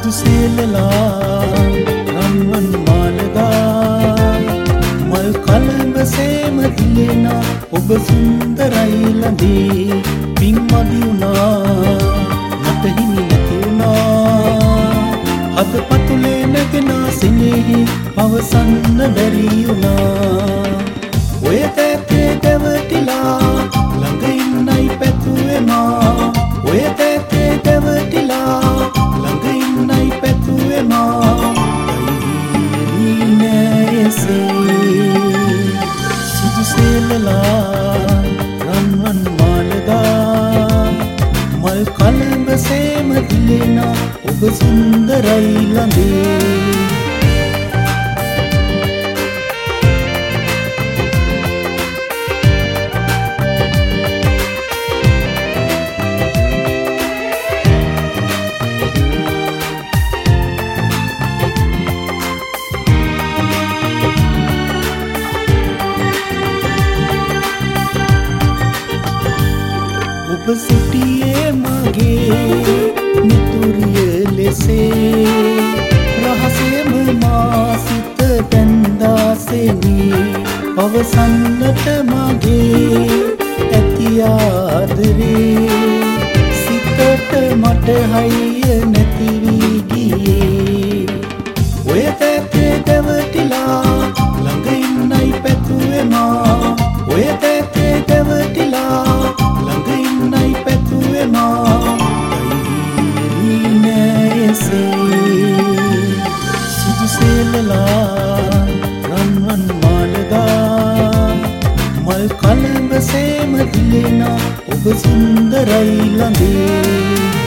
සුදු සේලලා රන්වන් මාලදා මල් කලඹ සේම දිලෙනා ඔබ සුන්දරයි ළඳේ පින් මදි වුණා මට හිමි නැති වුණා හද පතුලේ නැගෙන සෙනෙහි පවසන්න බැරි වුණා ඔය තැත්තේ දැවටිලා ළඟ ඉන්නයි පැතුවේ මා ඔය තැත්තේ දැවටිලා ළඟ ඉන්නයි පැතුවේ මා සුදු සේලලා රන්වන් මාලදා මල් කලඹ සේම දිලෙනා ඔබ සුන්දරයි ළඳේ ඔබ සිටියේ මගේ මිතුරිය ලෙසේ රහසෙම මා සිත දැන්දාසෙනි පවසන්නට මගේ ඇති ආදරේ සිතට මට හයිය නැති වී ගියේ ඔය තැත්තේ දැවටිලා ළඟ ඉන්නයි පැතුවේ මා ඔය තැත්තේ දැවටිලා ළඟ ඉන්නයි පැතුවේ මා සුදු සේලලා රන්වන් මාලදා මල් කලඹ සේම දිලෙනා ඔබ සුන්දරයි ළඳේ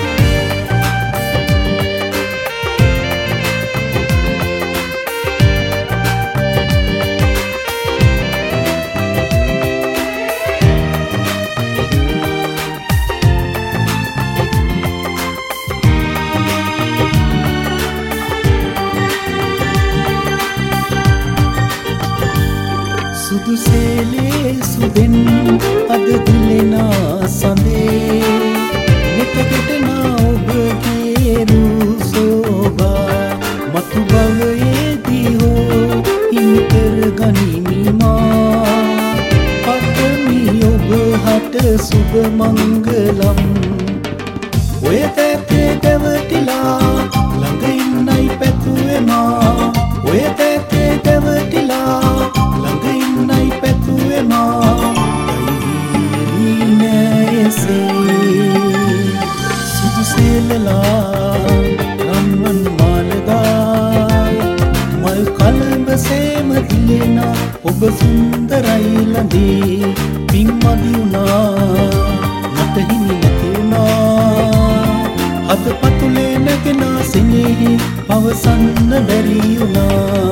සුදු සේලේ සුදෙන් අද දිලෙනා සඳේ මෙතකටනා ඔබගේ රූසෝබා මතු භවයේදී හෝ හිමිකර ගනිමිමා පතමි ඔබ හට සුබ මංගලම් ඔය තැත්තේ දැවටිලා ළඟ ඉන්නයි පැතුවේ මා ඔය තැත්තේ දැවටිලා ළඟ ඉන්නයි පැතුවේ මා සුදු සේලලා රන්වන් මාලදා මල් කලඹ සේම දිලෙනා ඔබ සුන්දරයි ළඳේ පින් මදි වුණා මට හිමි නැති වුණා හද පතුලේ නැගෙන සෙනෙහි පවසන්න බැරි වුණා